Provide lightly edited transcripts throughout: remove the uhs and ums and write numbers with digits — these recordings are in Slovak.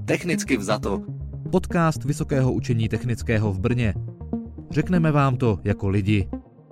Technicky vzato. Podcast Vysokého učení technického v Brně. Řekneme vám to jako lidi.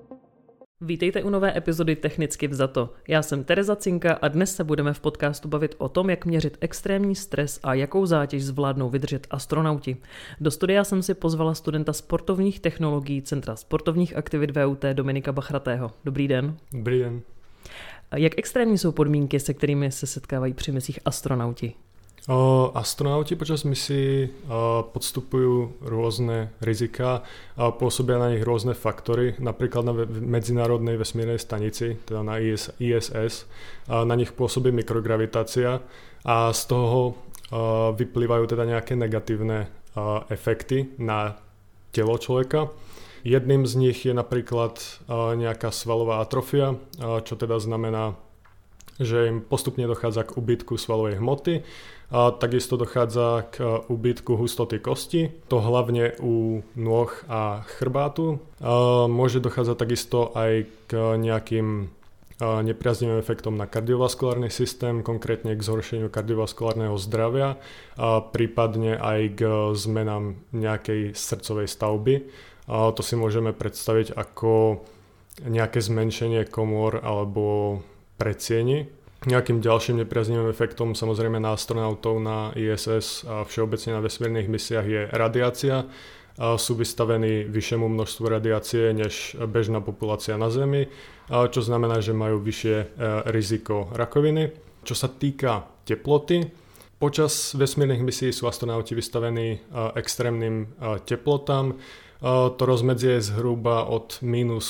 Vítejte u nové epizody Technicky vzato. Já jsem Tereza Cinka a dnes se budeme v podcastu bavit o tom, jak měřit extrémní stres a jakou zátěž zvládnou vydržet astronauti. Do studia jsem si pozvala studenta sportovních technologií Centra sportovních aktivit VUT Dominika Bachratého. Dobrý den. Dobrý den. Jak extrémní jsou podmínky, se kterými se setkávají při misích astronauti? Astronauti počas misií podstupujú rôzne rizika, pôsobia na nich rôzne faktory, napríklad na medzinárodnej vesmírnej stanici, teda na ISS, na nich pôsobí mikrogravitácia a z toho vyplývajú teda nejaké negatívne efekty na telo človeka. Jedným z nich je napríklad nejaká svalová atrofia, čo teda znamená, že im postupne dochádza k úbytku svalovej hmoty. Takisto dochádza k úbytku hustoty kosti, to hlavne u nôh a chrbátu. Môže dochádzať takisto aj k nejakým nepriaznivým efektom na kardiovaskulárny systém, konkrétne k zhoršeniu kardiovaskulárneho zdravia, prípadne aj k zmenám nejakej srdcovej stavby. To si môžeme predstaviť ako nejaké zmenšenie komôr alebo predsieni. Nejakým ďalším nepriaznivým efektom samozrejme na astronautov na ISS a všeobecne na vesmírnych misiách je radiácia. Sú vystavení vyššiemu množstvu radiácie než bežná populácia na Zemi, čo znamená, že majú vyššie riziko rakoviny. Čo sa týka teploty, počas vesmírnych misií sú astronauti vystavení extrémnym teplotám. To rozmedzie je zhruba od minus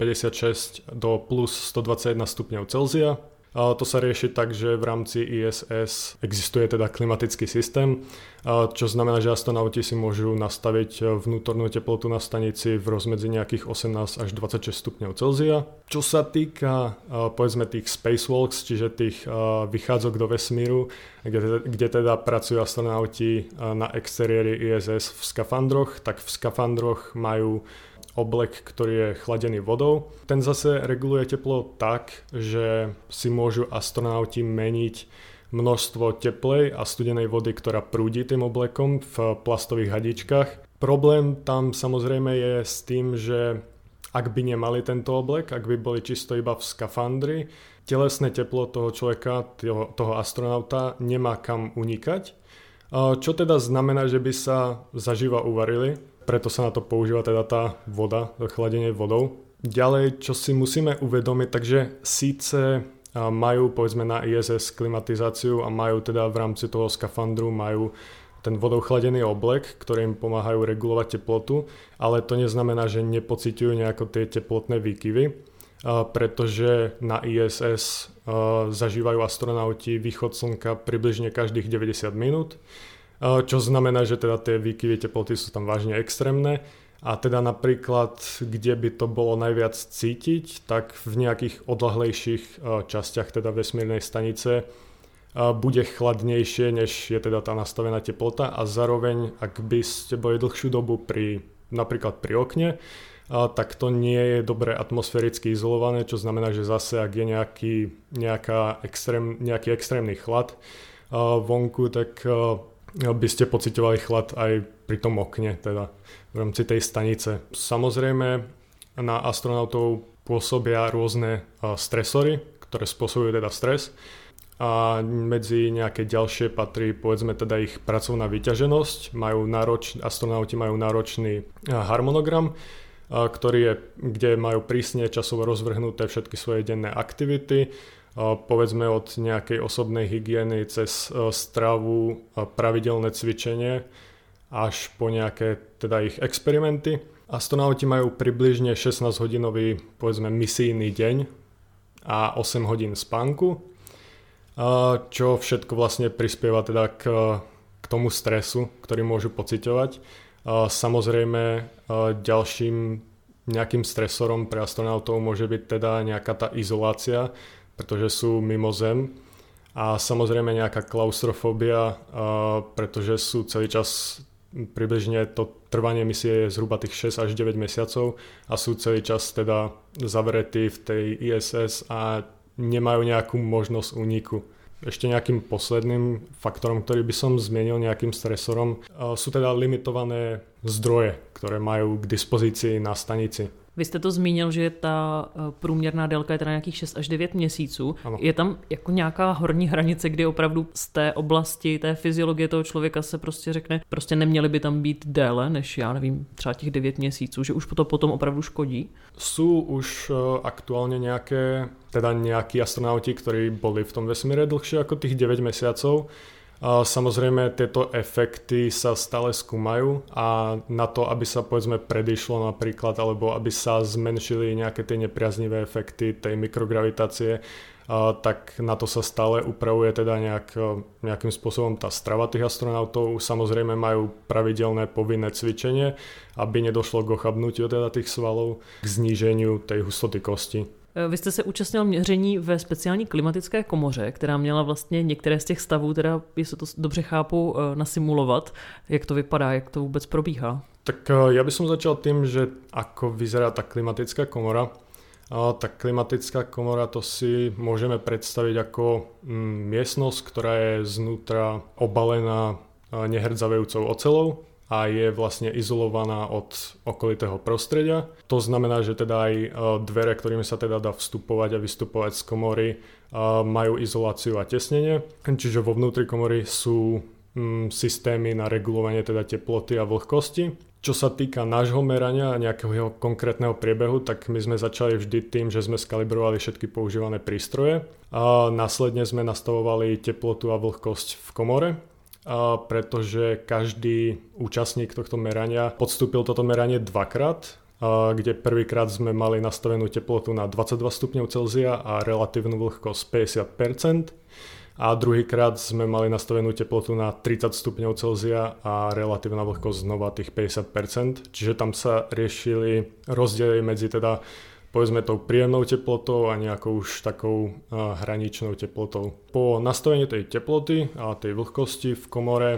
156 do plus 121 stupňov Celzia. To sa rieši tak, že v rámci ISS existuje teda klimatický systém, čo znamená, že astronauti si môžu nastaviť vnútornú teplotu na stanici v rozmedzi nejakých 18 až 26 stupňov Celzia. Čo sa týka povedzme tých spacewalks, čiže tých vychádzok do vesmíru, kde teda pracujú astronauti na exteriéri ISS v skafandroch, tak v skafandroch majú oblek, ktorý je chladený vodou. Ten zase reguluje teplo tak, že si môžu astronauti meniť množstvo teplej a studenej vody, ktorá prúdi tým oblekom v plastových hadičkách. Problém tam samozrejme je s tým, že ak by nemali tento oblek, ak by boli čisto iba v skafandri, telesné teplo toho človeka, toho astronauta nemá kam unikať. Čo teda znamená, že by sa zaživa uvarili. Preto sa na to používa teda tá voda, chladenie vodou. Ďalej, čo si musíme uvedomiť, takže síce majú povedzme na ISS klimatizáciu a majú teda v rámci toho skafandru majú ten vodou chladený oblek, ktorý im pomáhajú regulovať teplotu, ale to neznamená, že nepociťujú nejako tie teplotné výkyvy, pretože na ISS zažívajú astronauti východ slnka približne každých 90 minút. Čo znamená, že teda tie výkyvy teploty sú tam vážne extrémne a teda napríklad, kde by to bolo najviac cítiť, tak v nejakých odľahlejších častiach teda vesmírnej stanice bude chladnejšie, než je teda tá nastavená teplota a zároveň, ak by ste boli dlhšiu dobu napríklad pri okne, tak to nie je dobre atmosféricky izolované, čo znamená, že zase ak je nejaký extrémny chlad vonku, tak by ste pociťovali chlad aj pri tom okne, teda v rámci tej stanice. Samozrejme, na astronautov pôsobia rôzne stresory, ktoré spôsobujú teda stres. A medzi nejaké ďalšie patrí, povedzme teda ich pracovná vyťaženosť. Astronauti majú náročný harmonogram, kde majú prísne časovo rozvrhnuté všetky svoje denné aktivity. Povedzme od nejakej osobnej hygieny cez stravu, pravidelné cvičenie až po nejaké teda ich experimenty. Astronauti majú približne 16-hodinový povedzme misijný deň a 8 hodín spánku, čo všetko vlastne prispieva teda k tomu stresu, ktorý môžu pociťovať. Samozrejme ďalším nejakým stresorom pre astronautov môže byť teda nejaká tá izolácia, pretože sú mimo Zem a samozrejme nejaká klaustrofóbia, pretože sú celý čas približne to trvanie misie je zhruba tých 6 až 9 mesiacov a sú celý čas teda zavretí v tej ISS a nemajú nejakú možnosť úniku. ešte nejakým posledným faktorom, ktorý by som zmienil, nejakým stresorom, sú teda limitované zdroje, ktoré majú k dispozícii na stanici. Vy jste to zmínil, že ta průměrná délka je teda nějakých 6 až 9 měsíců. Ano. Je tam jako nějaká horní hranice, kdy opravdu z té oblasti, té fyziologie toho člověka se prostě řekne, prostě neměli by tam být déle, než já nevím, třeba těch 9 měsíců, že už to potom opravdu škodí? Sú už aktuálne nejakí astronauti, ktorí boli v tom vesmíre dlhšie ako tých 9 mesiacov. Samozrejme, tieto efekty sa stále skúmajú a na to, aby sa povedzme predišlo napríklad, alebo aby sa zmenšili nejaké tie nepriaznivé efekty tej mikrogravitácie, tak na to sa stále upravuje teda nejakým spôsobom tá strava tých astronautov. Samozrejme majú pravidelné povinné cvičenie, aby nedošlo k ochabnutiu teda tých svalov, k zníženiu tej hustoty kosti. Vy jste se účastnil měření ve speciální klimatické komoře, která měla vlastně některé z těch stavů, teda, jestli to dobře chápu, nasimulovat. Jak to vypadá, jak to vůbec probíhá? Tak ja by som začal tým, že ako vyzerá tá klimatická komora. Tá klimatická komora, to si môžeme predstaviť ako miestnosť, ktorá je znútra obalená nehrdzavejúcou oceľou a je vlastne izolovaná od okolitého prostredia. To znamená, že teda aj dvere, ktorými sa teda dá vstupovať a vystupovať z komory, majú izoláciu a tesnenie. Čiže vo vnútri komory sú systémy na regulovanie teda teploty a vlhkosti. Čo sa týka nášho merania a nejakého konkrétneho priebehu, tak my sme začali vždy tým, že sme skalibrovali všetky používané prístroje a následne sme nastavovali teplotu a vlhkosť v komore, pretože každý účastník tohto merania podstúpil toto meranie dvakrát, kde prvýkrát sme mali nastavenú teplotu na 22 stupňov Celzia a relatívnu vlhkosť 50%. A druhýkrát sme mali nastavenú teplotu na 30 stupňov Celzia a relatívna vlhkosť znova tých 50%. Čiže tam sa riešili rozdiely medzi teda povedzme tou príjemnou teplotou a nejakou už takou hraničnou teplotou. Po nastavení tej teploty a tej vlhkosti v komore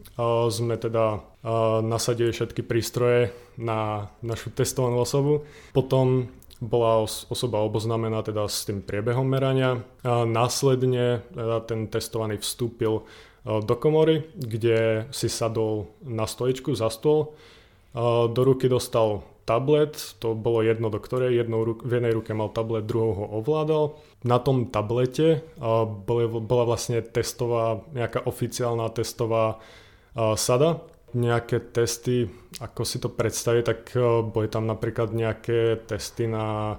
sme teda nasadili všetky prístroje na našu testovanú osobu. Potom bola osoba oboznámená teda s tým priebehom merania. Následne teda ten testovaný vstúpil do komory, kde si sadol na stoličku za stôl. Do ruky dostal tablet, to bolo jedno do ktorej, v jednej ruke mal tablet, druhou ho ovládal. Na tom tablete bola vlastne nejaká oficiálna testová sada. Nejaké testy, ako si to predstaviť, tak boli tam napríklad nejaké testy na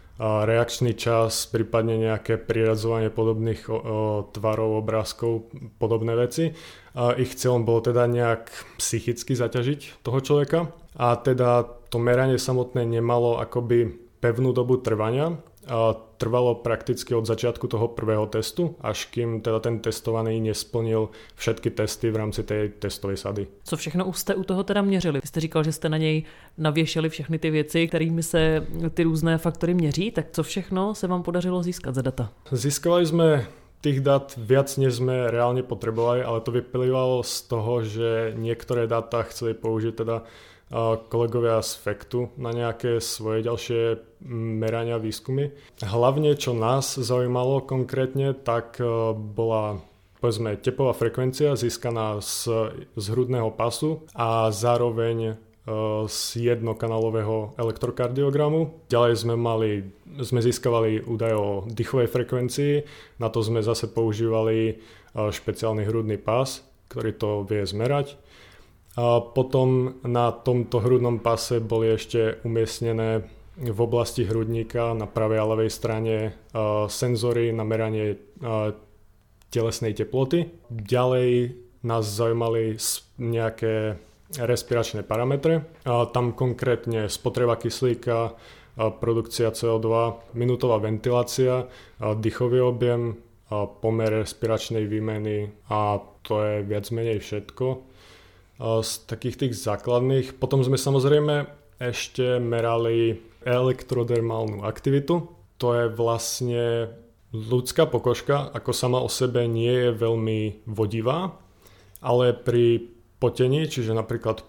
reakčný čas, prípadne nejaké priradzovanie podobných tvarov, obrázkov, podobné veci. Ich cieľom bolo teda nejak psychicky zaťažiť toho človeka a teda to meranie samotné nemalo akoby pevnú dobu trvania. Trvalo prakticky od začiatku toho prvého testu, až kým teda ten testovaný nesplnil všetky testy v rámci tej testovej sady. Co všechno jste u toho teda měřili? Vy jste říkal, že jste na něj navěšeli všechny ty věci, kterými se ty různé faktory měří, tak co všechno se vám podařilo získat za data? Získavali sme tých dát viac, než sme reálne potrebovali, ale to vyplývalo z toho, že niektoré dáta chceli použiť teda kolegovia z FECTu na nejaké svoje ďalšie merania výskumy. Hlavne, čo nás zaujímalo konkrétne, tak bola povedzme tepová frekvencia získaná z hrudného pasu a zároveň z jednokanálového elektrokardiogramu. Ďalej sme získavali údaje o dýchovej frekvencii, na to sme zase používali špeciálny hrudný pás, ktorý to vie zmerať. A potom na tomto hrudnom pase boli ešte umiestnené v oblasti hrudníka na pravej a ľavej strane senzory na meranie telesnej teploty. Ďalej nás zaujímali nejaké respiračné parametre. Tam konkrétne spotreba kyslíka, produkcia CO2, minútová ventilácia, dýchový objem, pomer respiračnej výmeny a to je viac menej všetko z takých tých základných. Potom sme samozrejme ešte merali elektrodermálnu aktivitu. To je vlastne ľudská pokožka, ako sama o sebe nie je veľmi vodivá, ale pri potení, čiže napríklad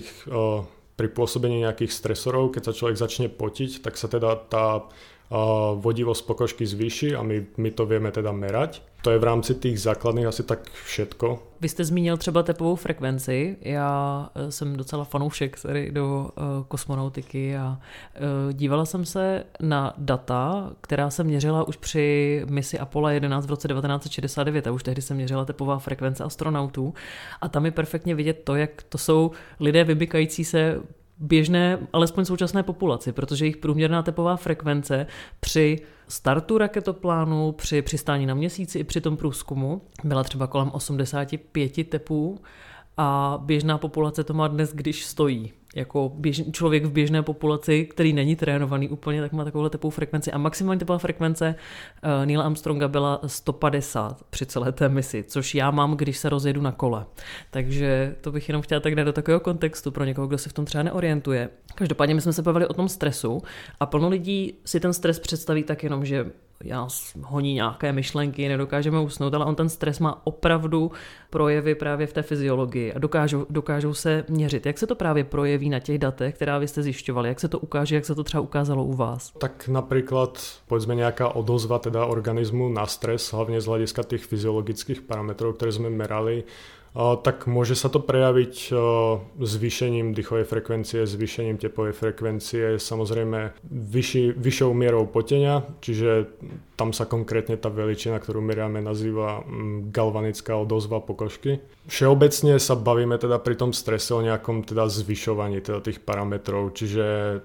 pri pôsobení nejakých stresorov, keď sa človek začne potiť, tak sa teda tá vodivosť pokožky zvýši a my to vieme teda merať. To je v rámci tých základných asi tak všetko. Vy jste zmínil třeba tepovou frekvenci. Já jsem docela fanoušek tady do kosmonautiky a dívala jsem se na data, která se měřila už při misi Apollo 11 v roce 1969 a už tehdy se měřila tepová frekvence astronautů a tam je perfektně vidět to, jak to jsou lidé vymykající se běžné, alespoň současné populaci, protože jejich průměrná tepová frekvence při startu raketoplánu, při přistání na měsíci i při tom průzkumu byla třeba kolem 85 tepů a běžná populace to má dnes, když stojí. Jako člověk v běžné populaci, který není trénovaný úplně, tak má takovou tepovou frekvenci. A maximální tepová frekvence Neila Armstronga byla 150 při celé té misi, což já mám, když se rozjedu na kole. Takže to bych jenom chtěla tak dát do takového kontextu pro někoho, kdo se v tom třeba neorientuje. Každopádně my jsme se bavili o tom stresu a plno lidí si ten stres představí tak jenom, že já honí nějaké myšlenky, nedokážeme usnout, ale on ten stres má opravdu projevy právě v té fyziologii a dokážou se měřit. Jak se to právě projeví na těch datech, která vy jste zjišťovali? Jak se to ukáže, jak se to třeba ukázalo u vás? Tak napríklad, povedzme, nejaká odozva teda organizmu na stres, hlavne z hľadiska tých fyziologických parametrov, ktoré sme merali, tak môže sa to prejaviť zvýšením dýchovej frekvencie, zvýšením tepovej frekvencie, samozrejme vyššou mierou potenia, čiže tam sa konkrétne tá veličina, ktorú meriame, nazýva galvanická odozva pokožky. Všeobecne sa bavíme teda pri tom strese o nejakom teda zvyšovaní teda tých parametrov, čiže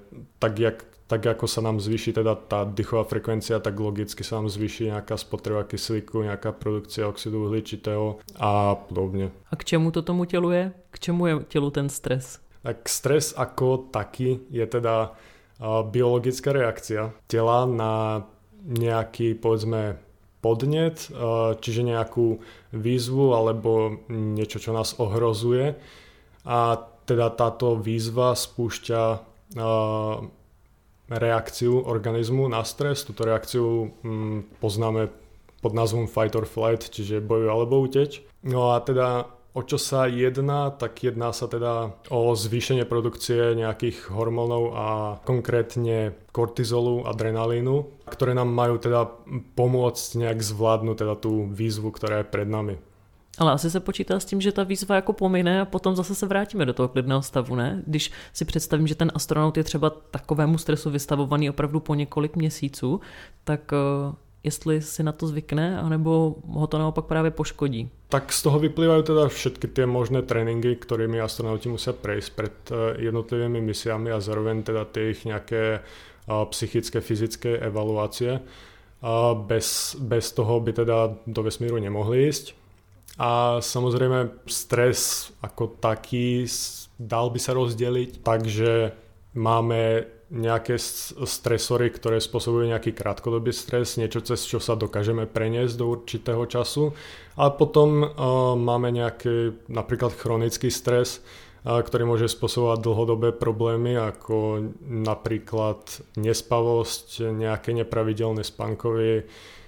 tak ako sa nám zvýši teda tá dýchová frekvencia, tak logicky sa nám zvýši nejaká spotreba kyslíku, nejaká produkcia oxidu uhličitého a podobne. A k čemu to tomu tělu je? K čemu je tělu ten stres? Tak stres ako taký je teda biologická reakcia tela na nejaký, povedzme, podnet, čiže nejakú výzvu alebo niečo, čo nás ohrozuje. A teda táto výzva spúšťa reakciu organizmu na stres. Túto reakciu poznáme pod názvom fight or flight, čiže bojuj alebo uteč. No a teda o čo sa jedná, tak jedná sa teda o zvýšenie produkcie nejakých hormónov a konkrétne kortizolu, adrenalínu, ktoré nám majú teda pomôcť nejak zvládnuť teda tú výzvu, ktorá je pred nami. Ale asi se počítá s tím, že ta výzva jako pomine a potom zase se vrátíme do toho klidného stavu, ne? Když si představím, že ten astronaut je třeba takovému stresu vystavovaný opravdu po několik měsíců, tak jestli si na to zvykne, anebo ho to naopak právě poškodí. Tak z toho vyplývajú teda všetky tie možné tréningy, ktorými astronauti musia prejsť pred jednotlivými misiami a zároveň teda tie ich nejaké psychické, fyzické evaluácie. Bez toho by teda do vesmíru nemohli ísť. A samozrejme stres ako taký dal by sa rozdeliť, takže máme nejaké stresory, ktoré spôsobujú nejaký krátkodobý stres, niečo cez čo sa dokážeme preniesť do určitého času. A potom máme nejaký napríklad chronický stres, ktorý môže spôsobovať dlhodobé problémy, ako napríklad nespavosť, nejaké nepravidelné spánkový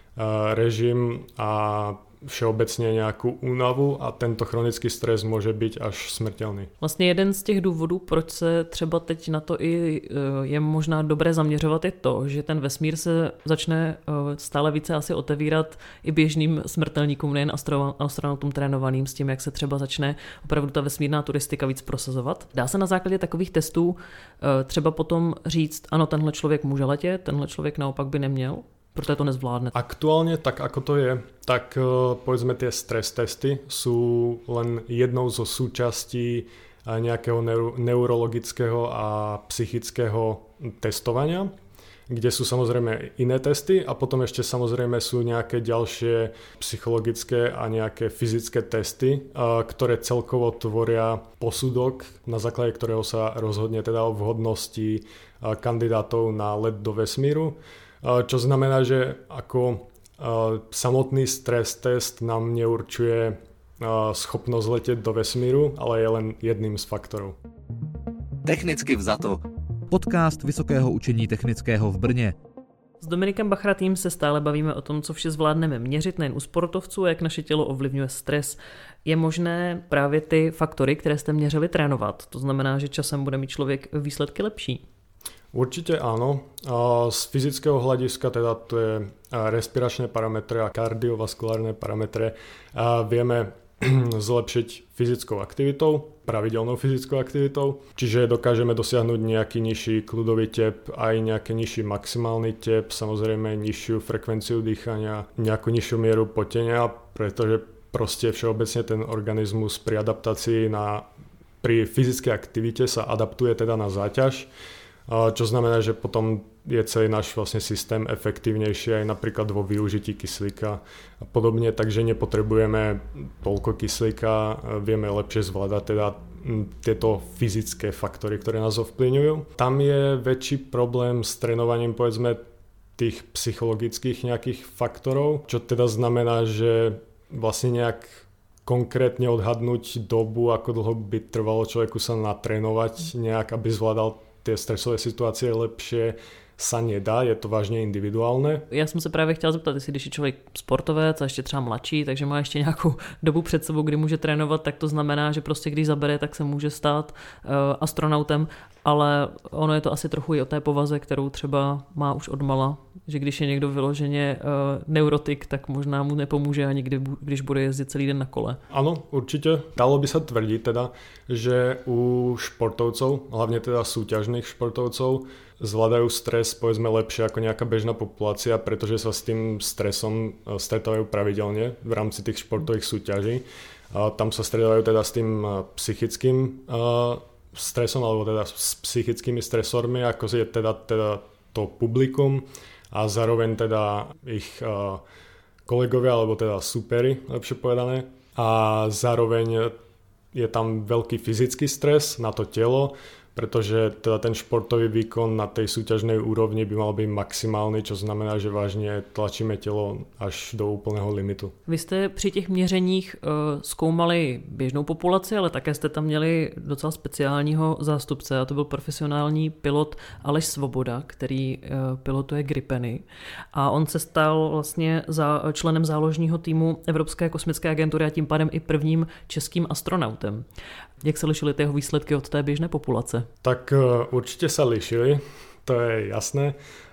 režim a všeobecně nějakou únavu a tento chronický stres může být až smrtelný. Vlastně jeden z těch důvodů, proč se třeba teď na to i je možná dobré zaměřovat, je to, že ten vesmír se začne stále více asi otevírat i běžným smrtelníkům, nejen astronautům trénovaným s tím, jak se třeba začne opravdu ta vesmírná turistika víc prosazovat. Dá se na základě takových testů třeba potom říct, ano, tenhle člověk může letět, tenhle člověk naopak by neměl? Protože to nezvládne. Aktuálne, tak ako to je, tak povedzme tie stres testy sú len jednou zo súčastí nejakého neurologického a psychického testovania, kde sú samozrejme iné testy a potom ešte samozrejme sú nejaké ďalšie psychologické a nejaké fyzické testy, ktoré celkovo tvoria posudok, na základe ktorého sa rozhodne teda o vhodnosti kandidátov na let do vesmíru. Čo znamená, že ako samotný stres test nám neurčuje schopnosť letieť do vesmíru, ale je len jedným z faktorov. Technicky vzato. Podcast Vysokého učení technického v Brně. S Dominikem Bachratým se stále bavíme o tom, co vše zvládneme měřit nejen u sportovců a jak naše tělo ovlivňuje stres. Je možné právě ty faktory, které jste měřili, trénovat? To znamená, že časem bude mít člověk výsledky lepší? Určite áno. Z fyzického hľadiska teda to je respiračné parametre a kardiovaskulárne parametre vieme zlepšiť fyzickou aktivitou, pravidelnou fyzickou aktivitou, čiže dokážeme dosiahnuť nejaký nižší kľudový tep, aj nejaký nižší maximálny tep, samozrejme nižšiu frekvenciu dýchania, nejakú nižšiu mieru potenia, pretože proste všeobecne ten organizmus pri adaptácii pri fyzickej aktivite sa adaptuje teda na záťaž, čo znamená, že potom je celý náš vlastne systém efektívnejší aj napríklad vo využití kyslíka a podobne, takže nepotrebujeme toľko kyslíka, vieme lepšie zvládať teda tieto fyzické faktory, ktoré nás ovplyvňujú. Tam je väčší problém s trénovaním povedzme tých psychologických nejakých faktorov, čo teda znamená, že vlastne nejak konkrétne odhadnúť dobu, ako dlho by trvalo človeku sa natrénovať nejak, aby zvládal tie stresové situácie lepšie, sa nedá, je to vážně individuálne. Já jsem se právě chtěla zeptat, jestli když je člověk sportovec a ještě třeba mladší, takže má ještě nějakou dobu před sebou, kdy může trénovat, tak to znamená, že prostě když zabere, tak se může stát astronautem, ale ono je to asi trochu i o té povaze, kterou třeba má už odmala, že když je někdo vyloženě neurotik, tak možná mu nepomůže ani když bude jezdit celý den na kole. Áno, určite. Dalo by sa tvrdiť teda, že u športovcov, hlavne teda súťažných športovcov, zvládajú stres povedzme lepšie ako nejaká bežná populácia, pretože sa s tým stresom stretávajú pravidelne v rámci tých športových súťaží. Tam sa stretávajú teda s tým psychickým stresom alebo teda s psychickými stresormi, ako je teda to publikum a zároveň teda ich kolegovia alebo teda superi, lepšie povedané. A zároveň je tam veľký fyzický stres na to telo, pretože teda ten športový výkon na tej súťažnej úrovni by mal byť maximálny, čo znamená, že vážně tlačíme tělo až do úplného limitu. Vy jste při těch měřeních zkoumali běžnou populaci, ale také jste tam měli docela speciálního zástupce, a to byl profesionální pilot Aleš Svoboda, který pilotuje Gripeny. A on se stal vlastně členem záložního týmu Evropské kosmické agentury a tím pádem i prvním českým astronautem. Jak se lišily jeho výsledky od té běžné populace? Tak určite sa lišili, to je jasné.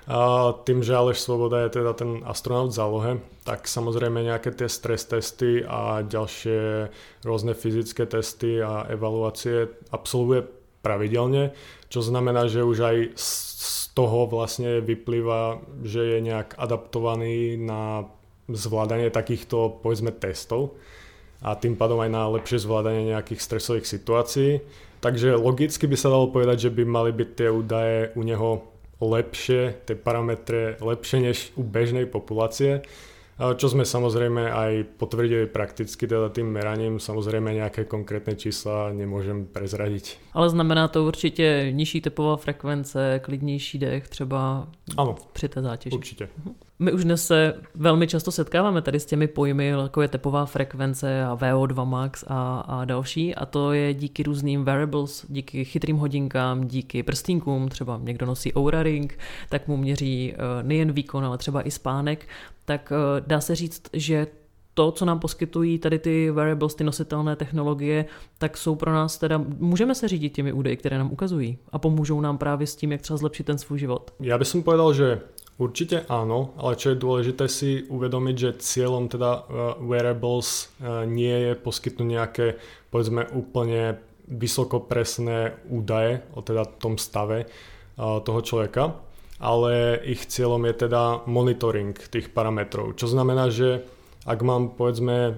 A tým, že Aleš Svoboda je teda ten astronaut v zálohe, tak samozrejme nejaké tie stres testy a ďalšie rôzne fyzické testy a evaluácie absolvuje pravidelne, čo znamená, že už aj z toho vlastne vyplýva, že je nejak adaptovaný na zvládanie takýchto povedzme testov a tým pádom aj na lepšie zvládanie nejakých stresových situácií. Takže logicky by sa dalo povedať, že by mali byť tie údaje u neho lepšie, tie parametre lepšie než u bežnej populácie, čo sme samozrejme aj potvrdili prakticky teda tým meraním. Samozrejme nejaké konkrétne čísla nemôžem prezradiť. Ale znamená to určitě nižší tepová frekvence, klidnější dech třeba při té zátěži. Určitě. My už dnes se velmi často setkáváme tady s těmi pojmy, jako je tepová frekvence a VO2 max a další, a to je díky různým wearables, díky chytrým hodinkám, díky prstínkům, třeba někdo nosí Oura Ring, tak mu měří nejen výkon, ale třeba i spánek. Tak dá se říct, že to, co nám poskytují tady ty wearables, ty nositelné technologie, tak jsou pro nás teda, můžeme se řídit těmi údaji, které nám ukazují a pomůžou nám právě s tím, jak třeba zlepšit ten svůj život. Ja by som povedal, že určite áno, ale čo je dôležité si uvedomiť, že cieľom teda wearables nie je poskytnúť nejaké, povedzme, úplne vysokopresné údaje o teda tom stave toho človeka, ale ich cieľom je teda monitoring tých parametrov, čo znamená, že ak mám povedzme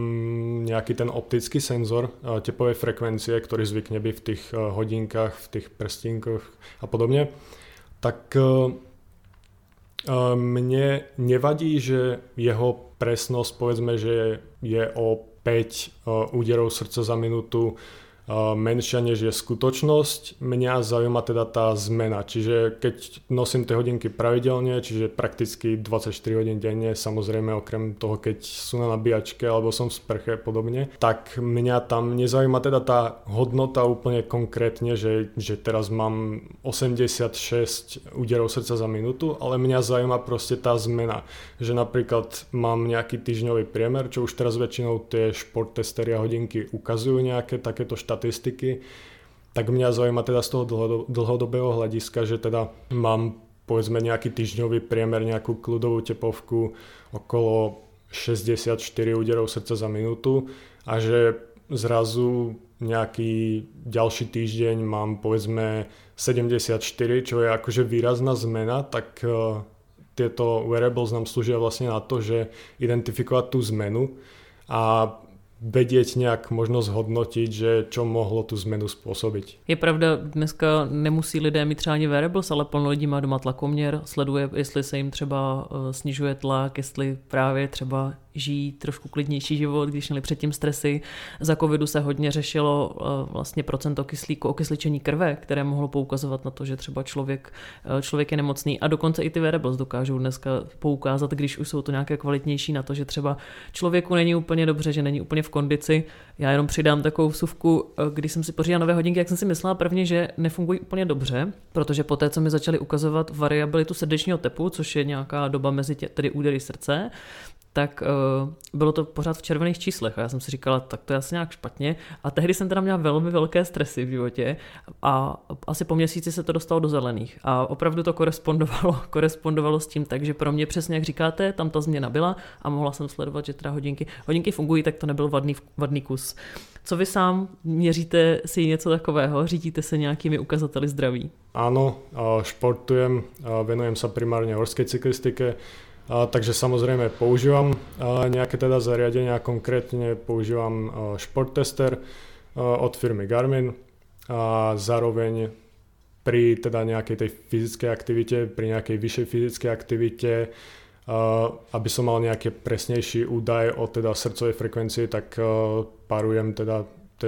nejaký ten optický senzor tepovej frekvencie, ktorý zvykne byť v tých hodinkách, v tých prstínkoch a podobne, tak mne nevadí, že jeho presnosť povedzme, že je o 5 úderov srdca za minútu menšia než je skutočnosť. Mňa zaujíma teda tá zmena, čiže keď nosím tie hodinky pravidelne, čiže prakticky 24 hodín denne, samozrejme okrem toho, keď sú na nabíjačke alebo som v sprche podobne, tak mňa tam nezaujíma teda tá hodnota úplne konkrétne, že teraz mám 86 úderov srdca za minútu, ale mňa zaujíma proste tá zmena, že napríklad mám nejaký týždňový priemer, čo už teraz väčšinou tie šport testery a hodinky ukazujú nejaké takéto štatistiky tak mňa zaujíma teda z toho dlhodobého hľadiska, že teda mám povedzme nejaký týždňový priemer, nejakú kľudovú tepovku okolo 64 úderov srdca za minútu a že zrazu nejaký ďalší týždeň mám povedzme 74, čo je akože výrazná zmena, tak tieto wearables nám slúžia vlastne na to, že identifikovať tú zmenu a vedieť nějak možno zhodnotit, že čo mohlo tu zmenu způsobit. Je pravda, dneska nemusí lidé mít třeba ani wearables, ale plno lidí má doma tlakoměr, sleduje, jestli se jim třeba snižuje tlak, jestli právě třeba žijí trošku klidnější život, když měli předtím stresy. Za covidu se hodně řešilo vlastně procento kyslíku, okysličení krve, které mohlo poukazovat na to, že třeba člověk je nemocný, a dokonce i ty wearables dokážou dneska poukázat, když už jsou to nějaké kvalitnější, na to, že třeba člověku není úplně dobře, že není úplně v kondici. Já jenom přidám takovou vsuvku, když jsem si pořídila nové hodinky, jak jsem si myslela prvně, že nefungují úplně dobře, protože poté, co mi začali ukazovat variabilitu srdečního tepu, což je nějaká doba mezi tedy údery srdce, tak bylo to pořád v červených číslech a já jsem si říkala, tak to je asi nějak špatně, a tehdy jsem teda měla velmi velké stresy v životě a asi po měsíci se to dostalo do zelených a opravdu to korespondovalo s tím, takže pro mě přesně jak říkáte, tam ta změna byla a mohla jsem sledovat, že teda hodinky fungují, tak to nebyl vadný kus. Co vy sám, měříte si něco takového, řídíte se nějakými ukazateli zdraví? Áno, športujem, venujem sa primárne horskej cyklistike, takže samozrejme používam nejaké teda zariadenia, konkrétne používam športtester od firmy Garmin a zároveň pri teda nejakej tej fyzickej aktivite, pri nejakej vyššej fyzickej aktivite, aby som mal nejaký presnejší údaj o teda srdcovej frekvencii, tak parujem teda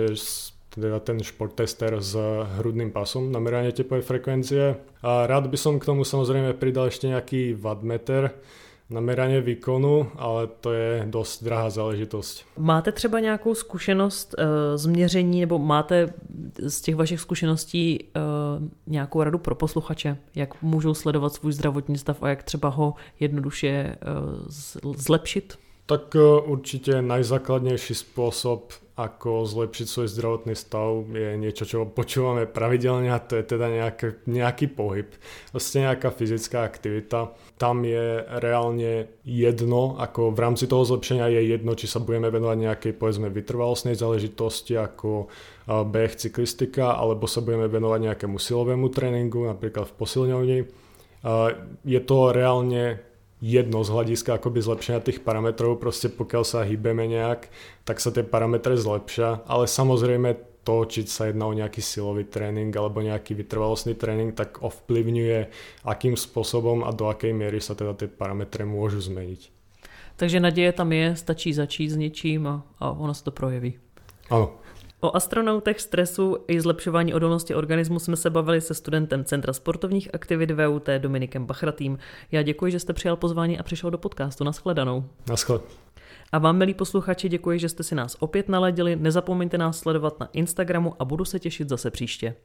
ten športtester s hrudným pasom na meranie tepovej frekvencie. A rád by som k tomu samozrejme pridal ešte nejaký wattmeter na meranie výkonu, ale to je dost drahá záležitost. Máte třeba nějakou zkušenost z měření, nebo máte z těch vašich zkušeností nějakou radu pro posluchače, jak můžou sledovat svůj zdravotní stav a jak třeba ho jednoduše zlepšit? Tak určite najzákladnejší spôsob, ako zlepšiť svoj zdravotný stav, je niečo, čo počúvame pravidelne, a to je teda nejaký pohyb, vlastne nejaká fyzická aktivita. Tam je reálne jedno, ako v rámci toho zlepšenia je jedno, či sa budeme venovať nejakej povedzme vytrvalostnej záležitosti ako beh, cyklistika, alebo sa budeme venovať nejakému silovému tréningu, napríklad v posilňovni. Je to reálne jedno z hľadiska akoby zlepšenia tých parametrov, proste pokiaľ sa hýbeme nejak, tak sa tie parametre zlepšia, ale samozrejme to, či sa jedná o nejaký silový tréning alebo nejaký vytrvalostný tréning, tak ovplyvňuje, akým spôsobom a do akej miery sa teda tie parametre môžu zmeniť. Takže naděje tam je, stačí začít s něčím a ono se to projeví. Ano. O astronautech, stresu i zlepšování odolnosti organismu jsme se bavili se studentem Centra sportovních aktivit VUT Dominikem Bachratým. Já děkuji, že jste přijal pozvání a přišel do podcastu. Naschledanou. Naschle. A vám, milí posluchači, děkuji, že jste si nás opět naladili. Nezapomeňte nás sledovat na Instagramu a budu se těšit zase příště.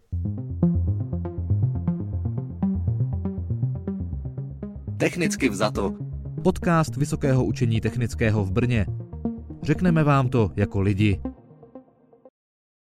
Technicky vzato. Podcast Vysokého učení technického v Brně. Řekneme vám to jako lidi.